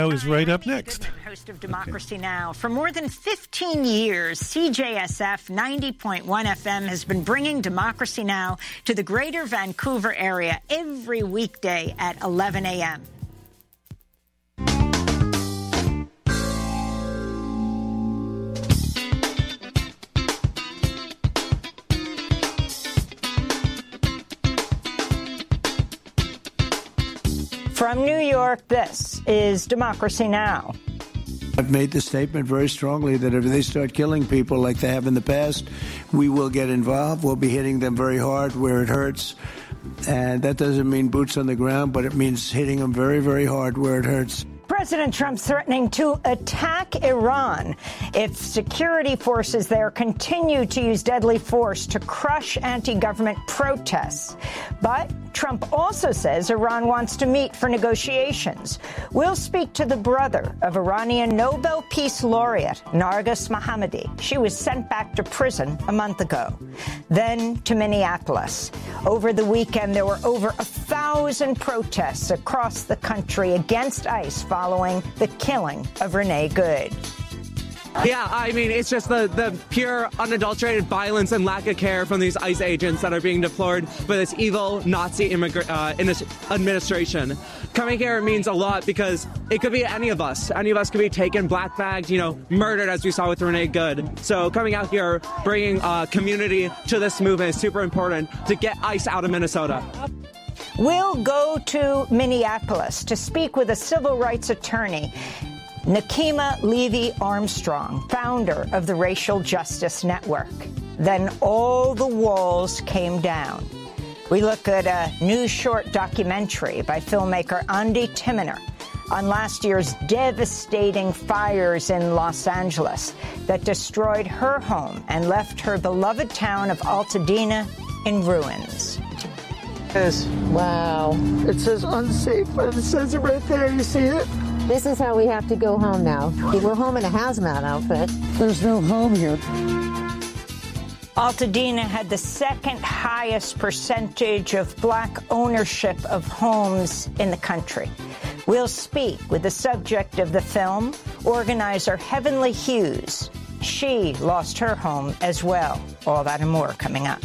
Is right up next. Host of Democracy Now! For more than 15 years, CJSF 90.1 FM has been bringing Democracy Now! To the greater Vancouver area every weekday at 11 a.m. From New York, this is Democracy Now! I've made the statement very strongly that if they start killing people like they have in the past, we will get involved. We'll be hitting them very hard where it hurts. And that doesn't mean boots on the ground, but it means hitting them very, very hard where it hurts. President Trump threatening to attack Iran if security forces there continue to use deadly force to crush anti-government protests. But Trump also says Iran wants to meet for negotiations. We'll speak to the brother of Iranian Nobel Peace Laureate Narges Mohammadi. She was sent back to prison a month ago. Then to Minneapolis. Over the weekend, there were over 1,000 protests across the country against ICE following the killing of Renee Good. Yeah, I mean, it's just the pure, unadulterated violence and lack of care from these ICE agents that are being deployed by this evil Nazi administration. Coming here means a lot because it could be any of us. Any of us could be taken, black-bagged, murdered, as we saw with Renee Good. So coming out here, bringing community to this movement is super important to get ICE out of Minnesota. We'll go to Minneapolis to speak with a civil rights attorney, Nakima Levy-Armstrong, founder of the Racial Justice Network. Then all the walls came down. We look at a new short documentary by filmmaker Andi Timiner on last year's devastating fires in Los Angeles that destroyed her home and left her beloved town of Altadena in ruins. Wow. It says unsafe, but it says it right there. You see it? This is how we have to go home now. We're home in a hazmat outfit. There's no home here. Altadena had the second highest percentage of black ownership of homes in the country. We'll speak with the subject of the film, organizer Heavenly Hughes. She lost her home as well. All that and more coming up.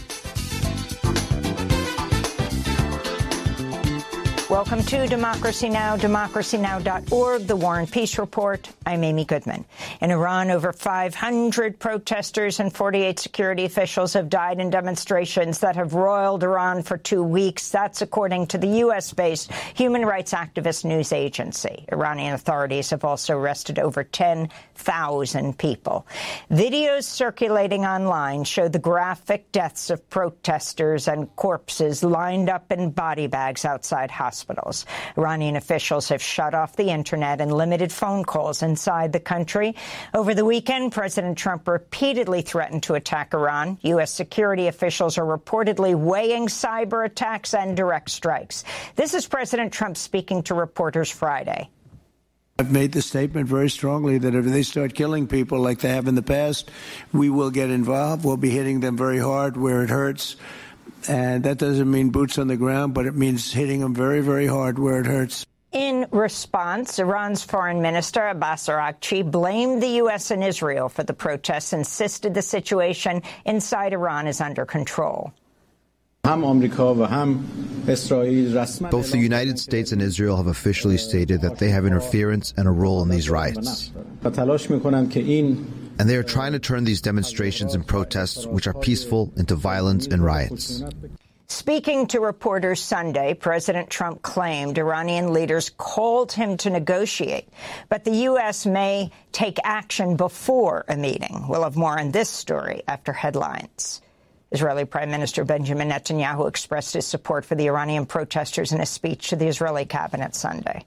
Welcome to Democracy Now!, democracynow.org, The War and Peace Report. I'm Amy Goodman. In Iran, over 500 protesters and 48 security officials have died in demonstrations that have roiled Iran for 2 weeks. That's according to the U.S.-based human rights activist news agency. Iranian authorities have also arrested over 10,000 people. Videos circulating online show the graphic deaths of protesters and corpses lined up in body bags outside hospitals. Iranian officials have shut off the internet and limited phone calls inside the country. Over the weekend, President Trump repeatedly threatened to attack Iran. U.S. security officials are reportedly weighing cyber attacks and direct strikes. This is President Trump speaking to reporters Friday. I've made the statement very strongly that if they start killing people like they have in the past, we will get involved. We'll be hitting them very hard where it hurts. And that doesn't mean boots on the ground, but it means hitting them very, very hard where it hurts. In response, Iran's foreign minister, Abbas Araghchi, blamed the U.S. and Israel for the protests, insisted the situation inside Iran is under control. Both the United States and Israel have officially stated that they have interference and a role in these riots. And they are trying to turn these demonstrations and protests, which are peaceful, into violence and riots. Speaking to reporters Sunday, President Trump claimed Iranian leaders called him to negotiate, but the U.S. may take action before a meeting. We'll have more on this story after headlines. Israeli Prime Minister Benjamin Netanyahu expressed his support for the Iranian protesters in a speech to the Israeli cabinet Sunday.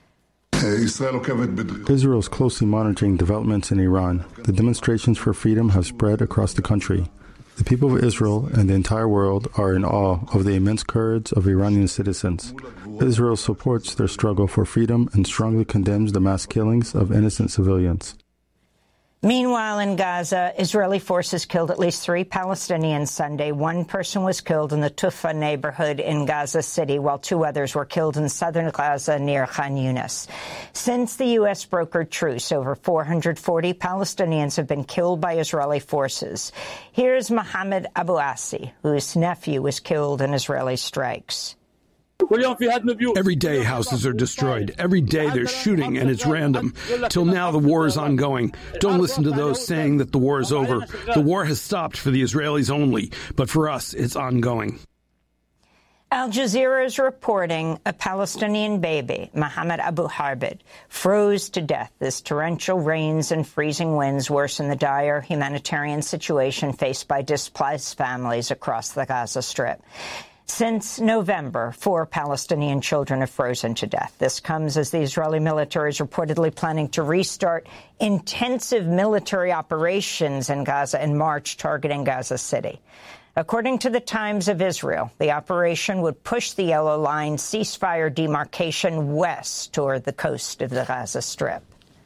Israel is closely monitoring developments in Iran. The demonstrations for freedom have spread across the country. The people of Israel and the entire world are in awe of the immense courage of Iranian citizens. Israel supports their struggle for freedom and strongly condemns the mass killings of innocent civilians. Meanwhile, in Gaza, Israeli forces killed at least 3 Palestinians Sunday. 1 person was killed in the Tufa neighborhood in Gaza City, while 2 others were killed in southern Gaza near Khan Yunis. Since the U.S. brokered truce, over 440 Palestinians have been killed by Israeli forces. Here's Mohammed Abu Asi, whose nephew was killed in Israeli strikes. Every day houses are destroyed. Every day there's shooting and it's random. Till now the war is ongoing. Don't listen to those saying that the war is over. The war has stopped for the Israelis only, but for us it's ongoing. Al Jazeera is reporting a Palestinian baby, Mohammed Abu Harbid, froze to death as torrential rains and freezing winds worsen the dire humanitarian situation faced by displaced families across the Gaza Strip. Since November, 4 Palestinian children have frozen to death. This comes as the Israeli military is reportedly planning to restart intensive military operations in Gaza in March, targeting Gaza City. According to the Times of Israel, the operation would push the Yellow Line ceasefire demarcation west toward the coast of the Gaza Strip.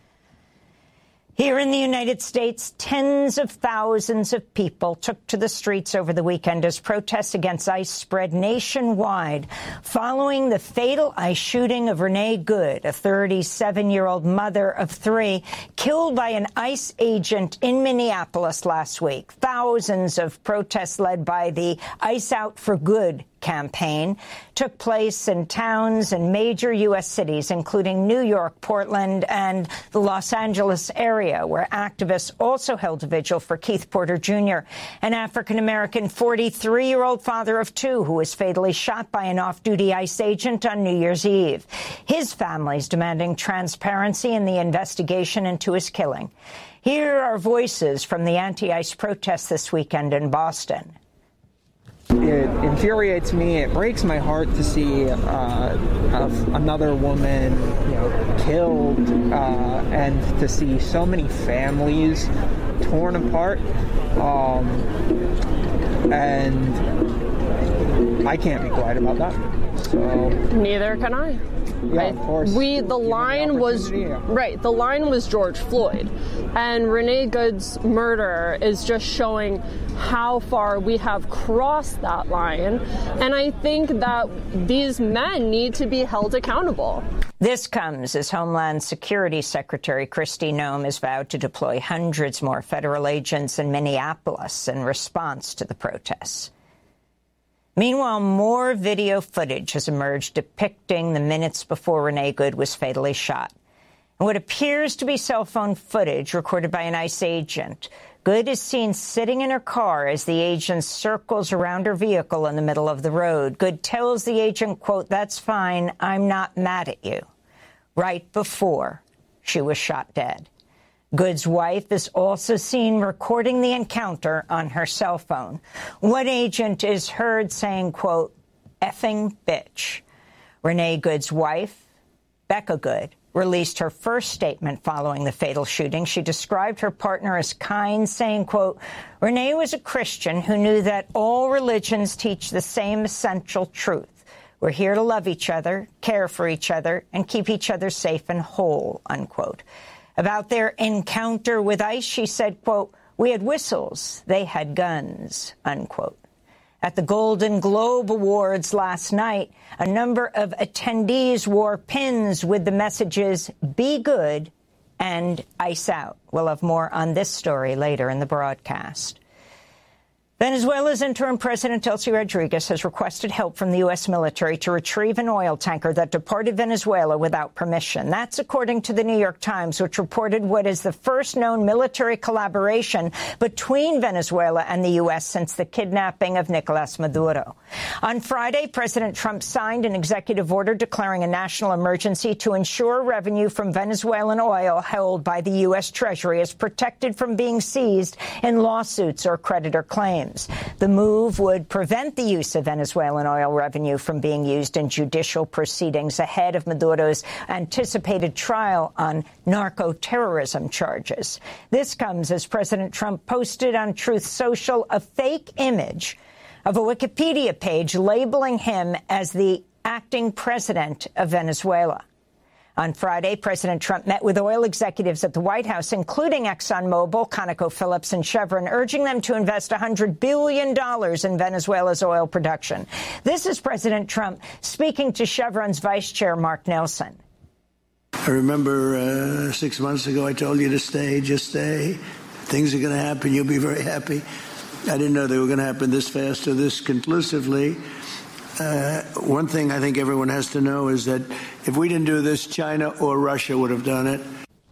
Here in the United States, tens of thousands of people took to the streets over the weekend as protests against ICE spread nationwide following the fatal ICE shooting of Renee Good, a 37-year-old mother of 3, killed by an ICE agent in Minneapolis last week. Thousands of protests led by the ICE Out for Good campaign took place in towns and major U.S. cities, including New York, Portland, and the Los Angeles area, where activists also held a vigil for Keith Porter Jr., an African-American 43-year-old father of 2 who was fatally shot by an off-duty ICE agent on New Year's Eve. His family is demanding transparency in the investigation into his killing. Here are voices from the anti-ICE protests this weekend in Boston. It infuriates me. It breaks my heart to see another woman, killed, and to see so many families torn apart. And I can't be quiet about that. So neither can I. Yeah, of course. The line was George Floyd, and Renee Good's murder is just showing how far we have crossed that line, and I think that these men need to be held accountable. This comes as Homeland Security Secretary Kristi Noem has vowed to deploy hundreds more federal agents in Minneapolis in response to the protests. Meanwhile, more video footage has emerged depicting the minutes before Renee Good was fatally shot. And what appears to be cell phone footage recorded by an ICE agent. Good is seen sitting in her car as the agent circles around her vehicle in the middle of the road. Good tells the agent, quote, "That's fine, I'm not mad at you," right before she was shot dead. Good's wife is also seen recording the encounter on her cell phone. One agent is heard saying, quote, "effing bitch." Renee Good's wife, Becca Good, released her first statement following the fatal shooting. She described her partner as kind, saying, quote, "Renee was a Christian who knew that all religions teach the same essential truth. We're here to love each other, care for each other, and keep each other safe and whole," unquote. About their encounter with ICE, she said, quote, "We had whistles, they had guns," unquote. At the Golden Globe Awards last night, a number of attendees wore pins with the messages, "Be good" and "ICE out." We'll have more on this story later in the broadcast. Venezuela's interim president, Delcy Rodriguez, has requested help from the U.S. military to retrieve an oil tanker that departed Venezuela without permission. That's according to the New York Times, which reported what is the first known military collaboration between Venezuela and the U.S. since the kidnapping of Nicolas Maduro. On Friday, President Trump signed an executive order declaring a national emergency to ensure revenue from Venezuelan oil held by the U.S. Treasury is protected from being seized in lawsuits or creditor claims. The move would prevent the use of Venezuelan oil revenue from being used in judicial proceedings ahead of Maduro's anticipated trial on narco-terrorism charges. This comes as President Trump posted on Truth Social a fake image of a Wikipedia page labeling him as the acting president of Venezuela. On Friday, President Trump met with oil executives at the White House, including ExxonMobil, ConocoPhillips, and Chevron, urging them to invest $100 billion in Venezuela's oil production. This is President Trump speaking to Chevron's Vice Chair, Mark Nelson. I remember 6 months ago I told you to stay, just stay. Things are going to happen. You'll be very happy. I didn't know they were going to happen this fast or this conclusively. One thing I think everyone has to know is that if we didn't do this, China or Russia would have done it.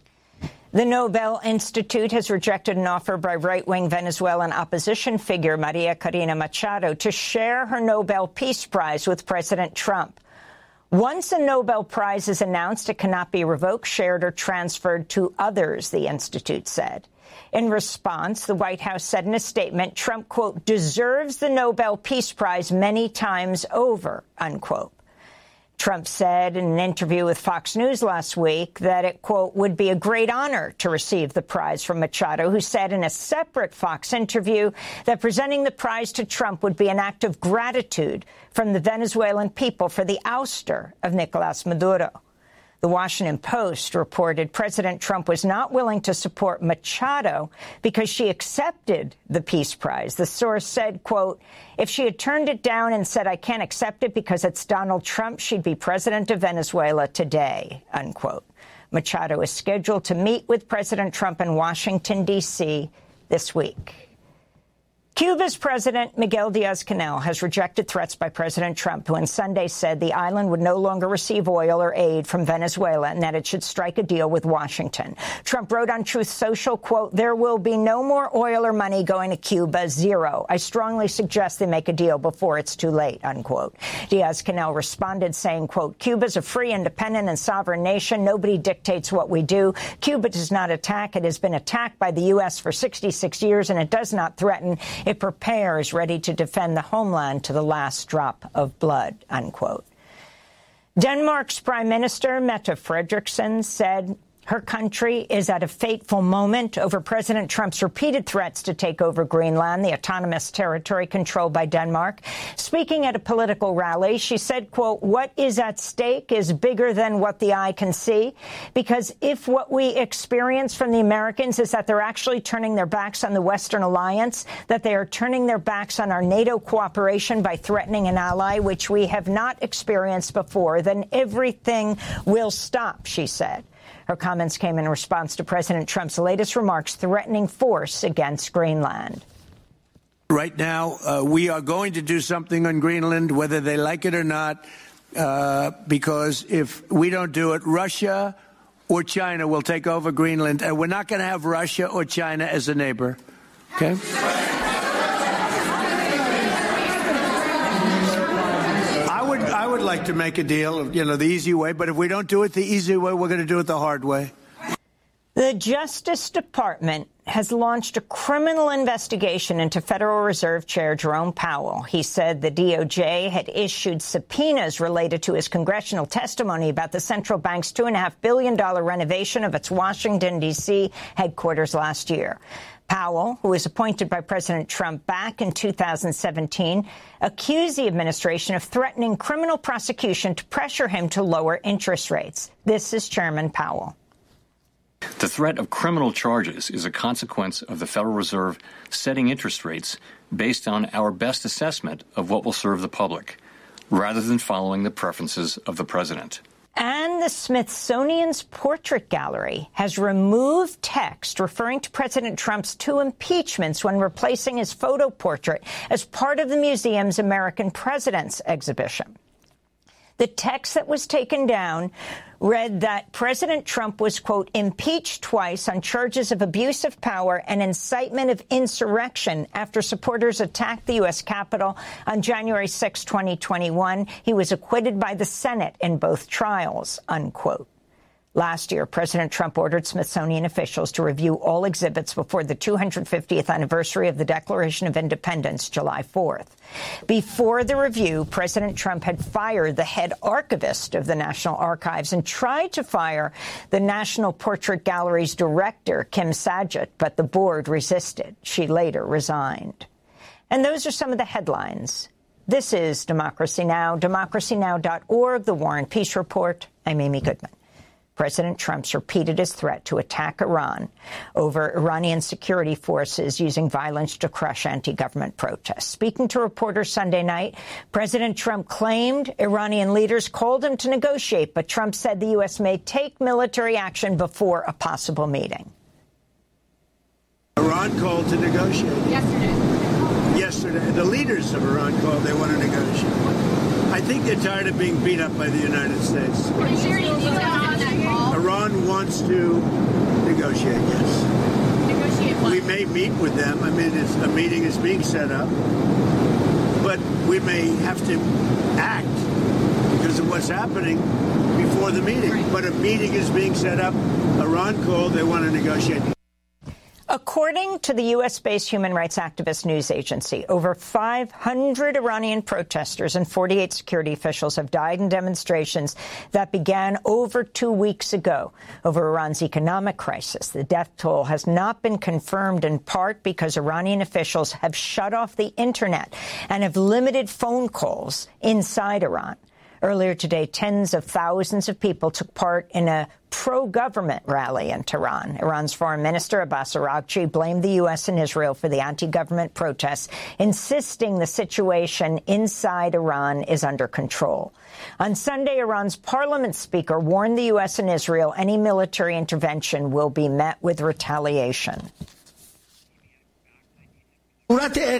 The Nobel Institute has rejected an offer by right-wing Venezuelan opposition figure Maria Corina Machado to share her Nobel Peace Prize with President Trump. Once a Nobel Prize is announced, it cannot be revoked, shared, or transferred to others, the Institute said. In response, the White House said in a statement, Trump, quote, deserves the Nobel Peace Prize many times over, unquote. Trump said in an interview with Fox News last week that it, quote, would be a great honor to receive the prize from Machado, who said in a separate Fox interview that presenting the prize to Trump would be an act of gratitude from the Venezuelan people for the ouster of Nicolas Maduro. The Washington Post reported President Trump was not willing to support Machado because she accepted the Peace Prize. The source said, quote, if she had turned it down and said, I can't accept it because it's Donald Trump, she'd be president of Venezuela today, unquote. Machado is scheduled to meet with President Trump in Washington, D.C. this week. Cuba's President Miguel Diaz-Canel has rejected threats by President Trump, who on Sunday said the island would no longer receive oil or aid from Venezuela and that it should strike a deal with Washington. Trump wrote on Truth Social, quote, there will be no more oil or money going to Cuba, zero. I strongly suggest they make a deal before it's too late, unquote. Diaz-Canel responded saying, quote, Cuba's a free, independent and sovereign nation. Nobody dictates what we do. Cuba does not attack. It has been attacked by the U.S. for 66 years, and it does not threaten. It prepares, ready to defend the homeland to the last drop of blood, unquote. Denmark's Prime Minister, Mette Frederiksen, said her country is at a fateful moment over President Trump's repeated threats to take over Greenland, the autonomous territory controlled by Denmark. Speaking at a political rally, she said, quote, what is at stake is bigger than what the eye can see, because if what we experience from the Americans is that they're actually turning their backs on the Western alliance, that they are turning their backs on our NATO cooperation by threatening an ally, which we have not experienced before, then everything will stop, she said. Her comments came in response to President Trump's latest remarks threatening force against Greenland. Right now, we are going to do something on Greenland, whether they like it or not, because if we don't do it, Russia or China will take over Greenland, and we're not going to have Russia or China as a neighbor. Okay? I would like to make a deal, the easy way, but if we don't do it the easy way, we're going to do it the hard way. The Justice Department has launched a criminal investigation into Federal Reserve Chair Jerome Powell. He said the DOJ had issued subpoenas related to his congressional testimony about the central bank's $2.5 billion renovation of its Washington, D.C. headquarters last year. Powell, who was appointed by President Trump back in 2017, accused the administration of threatening criminal prosecution to pressure him to lower interest rates. This is Chairman Powell. The threat of criminal charges is a consequence of the Federal Reserve setting interest rates based on our best assessment of what will serve the public, rather than following the preferences of the president. And the Smithsonian's Portrait Gallery has removed text referring to President Trump's two impeachments when replacing his photo portrait as part of the museum's American Presidents exhibition. The text that was taken down read that President Trump was, quote, impeached twice on charges of abuse of power and incitement of insurrection after supporters attacked the U.S. Capitol on January 6, 2021. He was acquitted by the Senate in both trials, unquote. Last year, President Trump ordered Smithsonian officials to review all exhibits before the 250th anniversary of the Declaration of Independence, July 4th. Before the review, President Trump had fired the head archivist of the National Archives and tried to fire the National Portrait Gallery's director, Kim Saget, but the board resisted. She later resigned. And those are some of the headlines. This is Democracy Now!, democracynow.org, The War and Peace Report. I'm Amy Goodman. President Trump's repeated his threat to attack Iran over Iranian security forces using violence to crush anti-government protests. Speaking to reporters Sunday night, President Trump claimed Iranian leaders called him to negotiate, but Trump said the U.S. may take military action before a possible meeting. Iran called to negotiate. Yesterday. The leaders of Iran called they want to negotiate. I think they're tired of being beat up by the United States. Are you sure you on that call? Iran wants to negotiate, yes. Negotiate what? We may meet with them. I mean, a meeting is being set up. But we may have to act because of what's happening before the meeting. Right. But a meeting is being set up. Iran called. They want to negotiate. According to the U.S.-based human rights activist news agency, over 500 Iranian protesters and 48 security officials have died in demonstrations that began over 2 weeks ago over Iran's economic crisis. The death toll has not been confirmed, in part because Iranian officials have shut off the Internet and have limited phone calls inside Iran. Earlier today, tens of thousands of people took part in a pro-government rally in Tehran. Iran's foreign minister, Abbas Araghchi, blamed the U.S. and Israel for the anti-government protests, insisting the situation inside Iran is under control. On Sunday, Iran's parliament speaker warned the U.S. and Israel any military intervention will be met with retaliation. Know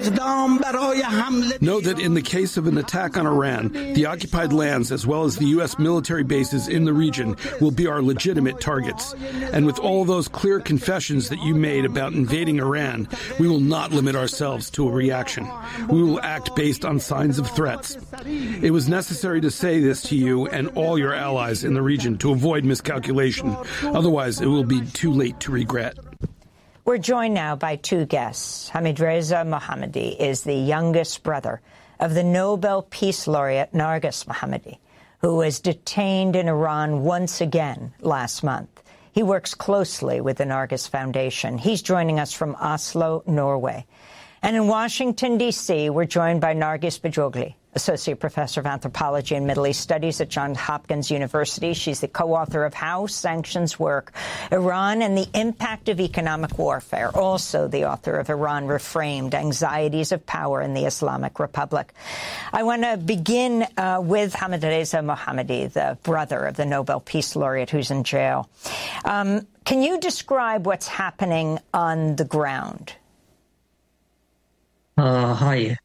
that in the case of an attack on Iran, the occupied lands as well as the U.S. military bases in the region will be our legitimate targets. And with all those clear confessions that you made about invading Iran, we will not limit ourselves to a reaction. We will act based on signs of threats. It was necessary to say this to you and all your allies in the region to avoid miscalculation. Otherwise, it will be too late to regret. We're joined now by two guests. Hamidreza Mohammadi is the youngest brother of the Nobel Peace Laureate Narges Mohammadi, who was detained in Iran once again last month. He works closely with the Narges Foundation. He's joining us from Oslo, Norway. And in Washington, D.C., we're joined by Narges Bajogli, Associate Professor of Anthropology and Middle East Studies at Johns Hopkins University. She's the co-author of How Sanctions Work, Iran and the Impact of Economic Warfare, also the author of Iran Reframed, Anxieties of Power in the Islamic Republic. I want to begin with Hamidreza Mohammadi, the brother of the Nobel Peace Laureate who's in jail. Can you describe what's happening on the ground? Hi.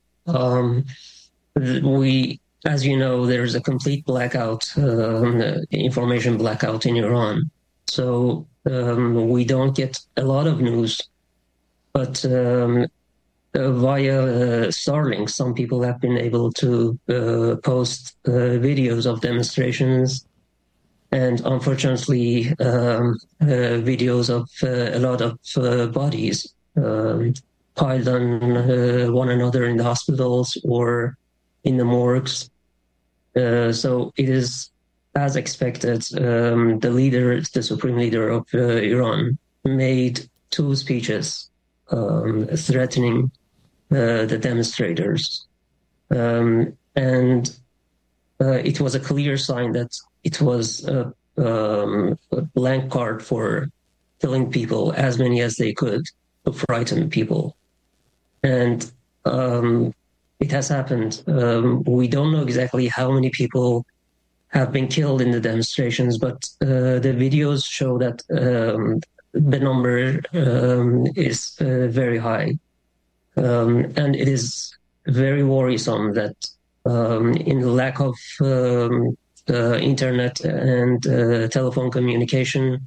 As you know, there's a complete blackout, information blackout in Iran. So we don't get a lot of news. But via Starlink, some people have been able to post videos of demonstrations and, unfortunately, videos of a lot of bodies piled on one another in the hospitals or in the morgues. So it is, as expected, the supreme leader of Iran made two speeches threatening the demonstrators. And it was a clear sign that it was a blank card for killing people, as many as they could, to frighten people. And it has happened. We don't know exactly how many people have been killed in the demonstrations, but the videos show that the number is very high. And it is very worrisome that in the lack of internet and telephone communication,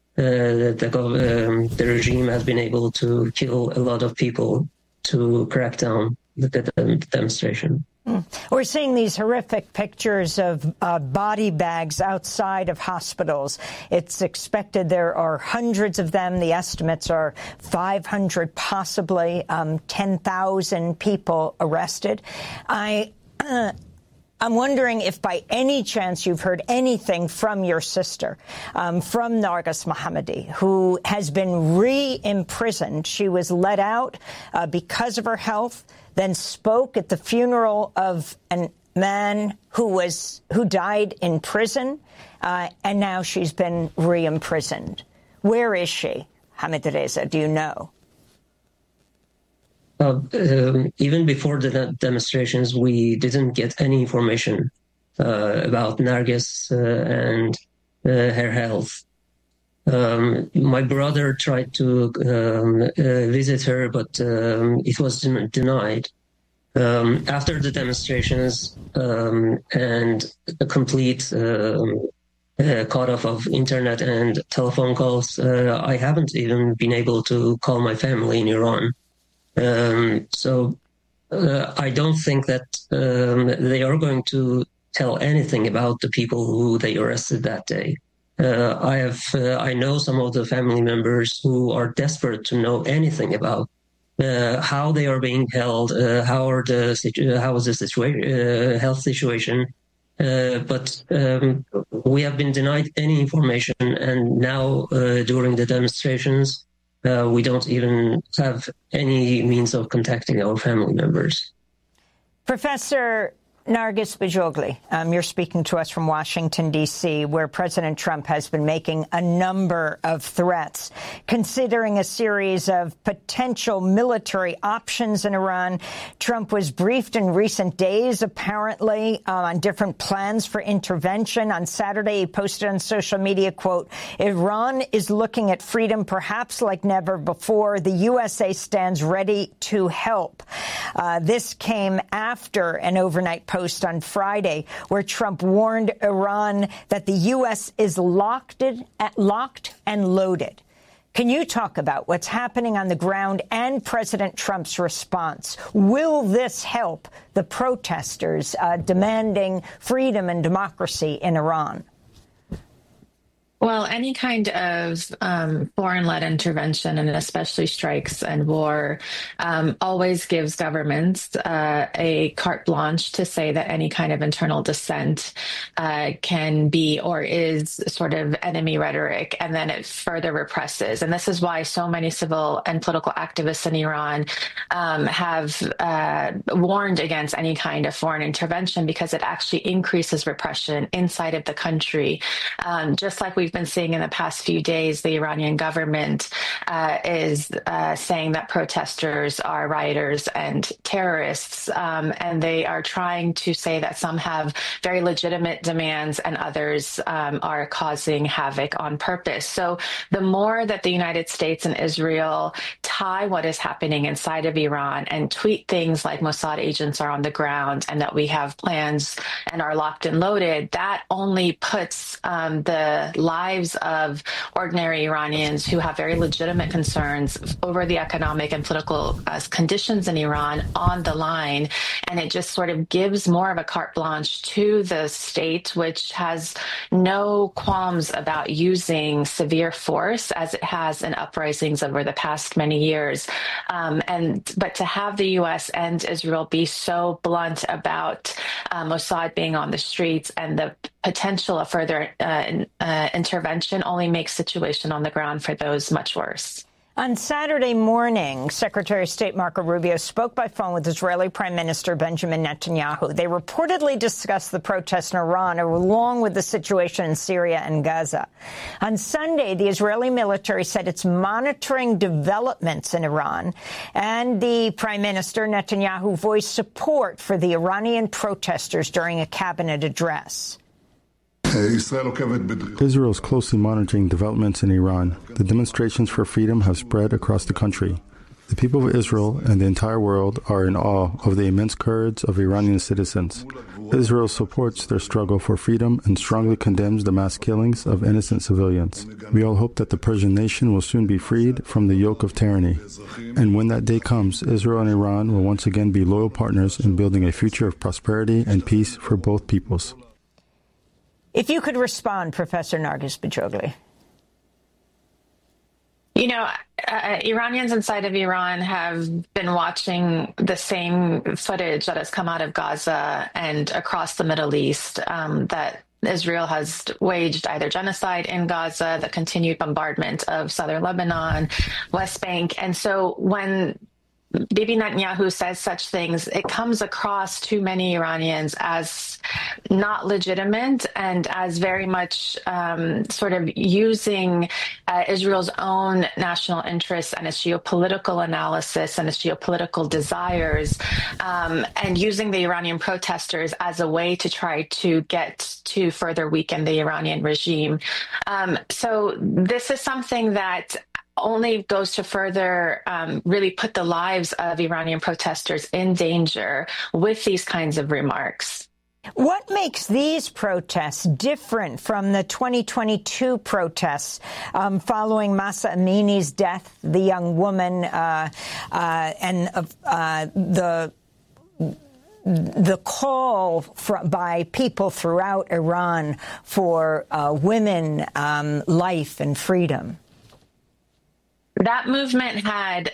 the regime has been able to kill a lot of people to crack down the demonstration. We're seeing these horrific pictures of body bags outside of hospitals. It's expected there are hundreds of them. The estimates are 500, possibly 10,000 people arrested. I'm wondering if by any chance you've heard anything from your sister, from Narges Mohammadi, who has been re-imprisoned. She was let out because of her health, then spoke at the funeral of an man who died in prison, and now she's been re-imprisoned. Where is she, Hamidreza? Do you know? Even before the demonstrations, we didn't get any information about Nargis and her health. My brother tried to visit her, but it was denied. After the demonstrations and a complete cut off of internet and telephone calls, I haven't even been able to call my family in Iran. So I don't think that they are going to tell anything about the people who they arrested that day. I know some of the family members who are desperate to know anything about how they are being held, how is the health situation. But we have been denied any information, and now during the demonstrations, we don't even have any means of contacting our family members. Professor Nargis Bajogli, you're speaking to us from Washington, D.C., where President Trump has been making a number of threats, considering a series of potential military options in Iran. Trump was briefed in recent days, apparently, on different plans for intervention. On Saturday, he posted on social media, quote, "Iran is looking at freedom perhaps like never before. The USA stands ready to help." This came after an overnight post on Friday where Trump warned Iran that the U.S. is locked and loaded. Can you talk about what's happening on the ground and President Trump's response? Will this help the protesters demanding freedom and democracy in Iran? Well, any kind of foreign-led intervention, and especially strikes and war, always gives governments a carte blanche to say that any kind of internal dissent can be or is sort of enemy rhetoric, and then it further represses. And this is why so many civil and political activists in Iran have warned against any kind of foreign intervention, because it actually increases repression inside of the country. Just like we've been seeing in the past few days, the Iranian government is saying that protesters are rioters and terrorists, and they are trying to say that some have very legitimate demands and others are causing havoc on purpose. So the more that the United States and Israel tie what is happening inside of Iran and tweet things like Mossad agents are on the ground and that we have plans and are locked and loaded, that only puts the lives of ordinary Iranians who have very legitimate concerns over the economic and political conditions in Iran on the line. And it just sort of gives more of a carte blanche to the state, which has no qualms about using severe force, as it has in uprisings over the past many years. But to have the U.S. and Israel be so blunt about Mossad being on the streets and the potential of further intervention only makes the situation on the ground for those much worse. On Saturday morning, Secretary of State Marco Rubio spoke by phone with Israeli Prime Minister Benjamin Netanyahu. They reportedly discussed the protests in Iran along with the situation in Syria and Gaza. On Sunday, the Israeli military said it's monitoring developments in Iran, and the Prime Minister Netanyahu voiced support for the Iranian protesters during a cabinet address. Israel is closely monitoring developments in Iran. The demonstrations for freedom have spread across the country. The people of Israel and the entire world are in awe of the immense courage of Iranian citizens. Israel supports their struggle for freedom and strongly condemns the mass killings of innocent civilians. We all hope that the Persian nation will soon be freed from the yoke of tyranny. And when that day comes, Israel and Iran will once again be loyal partners in building a future of prosperity and peace for both peoples. If you could respond, Professor Nargis Bajogli. You know, Iranians inside of Iran have been watching the same footage that has come out of Gaza and across the Middle East, that Israel has waged either genocide in Gaza, the continued bombardment of southern Lebanon, West Bank. And so when Bibi Netanyahu says such things, it comes across to many Iranians as not legitimate and as very much sort of using Israel's own national interests and its geopolitical analysis and its geopolitical desires, and using the Iranian protesters as a way to try to get to further weaken the Iranian regime. So this is something that only goes to further really put the lives of Iranian protesters in danger with these kinds of remarks. What makes these protests different from the 2022 protests following Mahsa Amini's death, the young woman, and the call by people throughout Iran for women, life and freedom? That movement had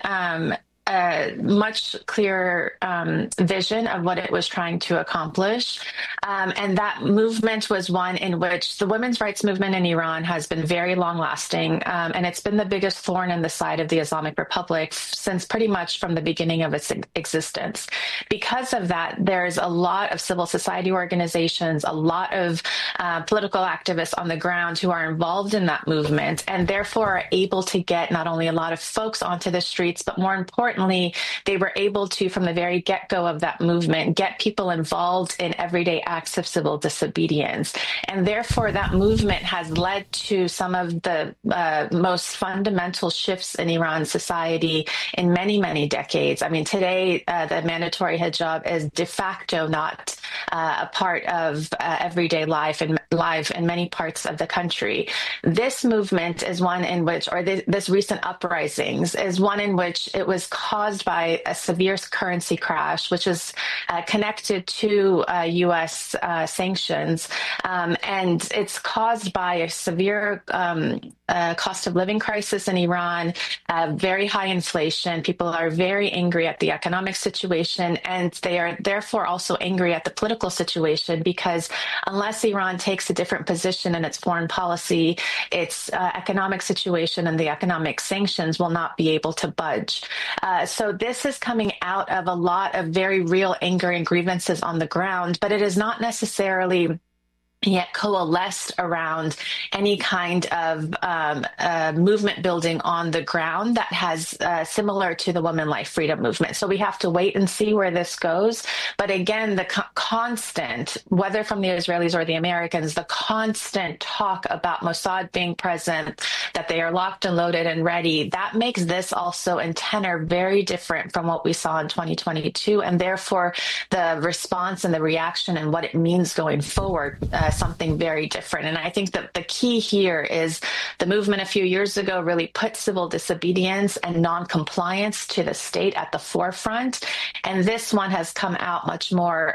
a much clearer vision of what it was trying to accomplish. And that movement was one in which the women's rights movement in Iran has been very long-lasting, and it's been the biggest thorn in the side of the Islamic Republic since pretty much from the beginning of its existence. Because of that, there's a lot of civil society organizations, a lot of political activists on the ground who are involved in that movement, and therefore are able to get not only a lot of folks onto the streets, but more importantly, they were able to, from the very get-go of that movement, get people involved in everyday acts of civil disobedience. And therefore, that movement has led to some of the most fundamental shifts in Iran's society in many, many decades. I mean, today, the mandatory hijab is de facto not a part of everyday life in many parts of the country. This movement is one in which, or this recent uprisings is one in which it was caused by a severe currency crash, which is connected to U.S. sanctions. And it's caused by a severe cost of living crisis in Iran, very high inflation. People are very angry at the economic situation, and they are therefore also angry at the political situation, because unless Iran takes a different position in its foreign policy, its economic situation and the economic sanctions will not be able to budge. So this is coming out of a lot of very real anger and grievances on the ground, but it is not necessarily yet coalesced around any kind of movement building on the ground that has similar to the Women Life Freedom movement. So we have to wait and see where this goes. But again, the constant, whether from the Israelis or the Americans, the constant talk about Mossad being present, that they are locked and loaded and ready, that makes this also in tenor very different from what we saw in 2022. And therefore, the response and the reaction and what it means going forward, something very different. And I think that the key here is the movement a few years ago really put civil disobedience and non-compliance to the state at the forefront. And this one has come out much more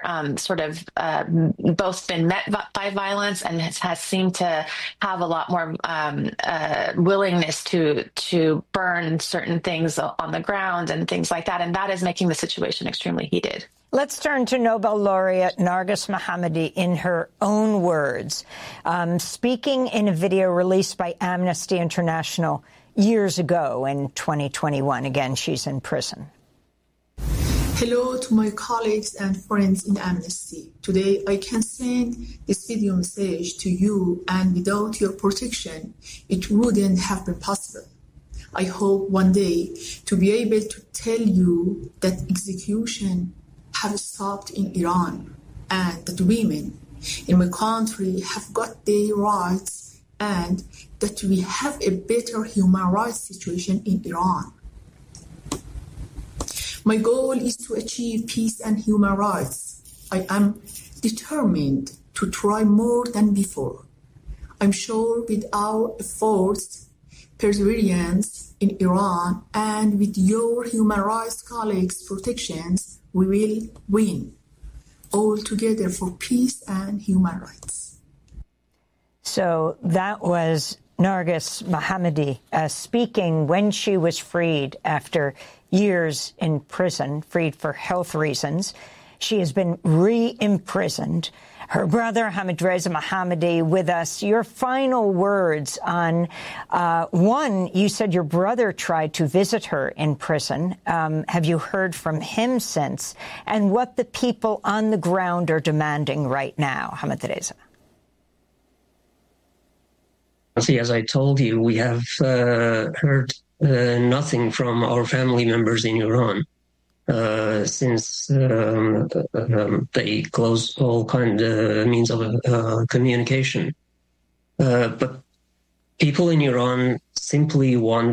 both been met by violence and has seemed to have a lot more willingness to burn certain things on the ground and things like that. And that is making the situation extremely heated. Let's turn to Nobel laureate Narges Mohammadi in her own words, speaking in a video released by Amnesty International years ago in 2021. Again, she's in prison. Hello to my colleagues and friends in Amnesty. Today, I can send this video message to you, and without your protection, it wouldn't have been possible. I hope one day to be able to tell you that execution have stopped in Iran, and that women in my country have got their rights, and that we have a better human rights situation in Iran. My goal is to achieve peace and human rights. I am determined to try more than before. I'm sure with our efforts, perseverance in Iran, and with your human rights colleagues' protections, we will win, all together for peace and human rights. So that was Narges Mohammadi speaking when she was freed after years in prison, freed for health reasons. She has been re-imprisoned. Her brother, Ahmadreza Mohammadi, with us. Your final words on, one, you said your brother tried to visit her in prison. Have you heard from him since? And what the people on the ground are demanding right now, Ahmadreza? See, as I told you, we have heard nothing from our family members in Iran since they closed all kind of means of communication. But people in Iran simply want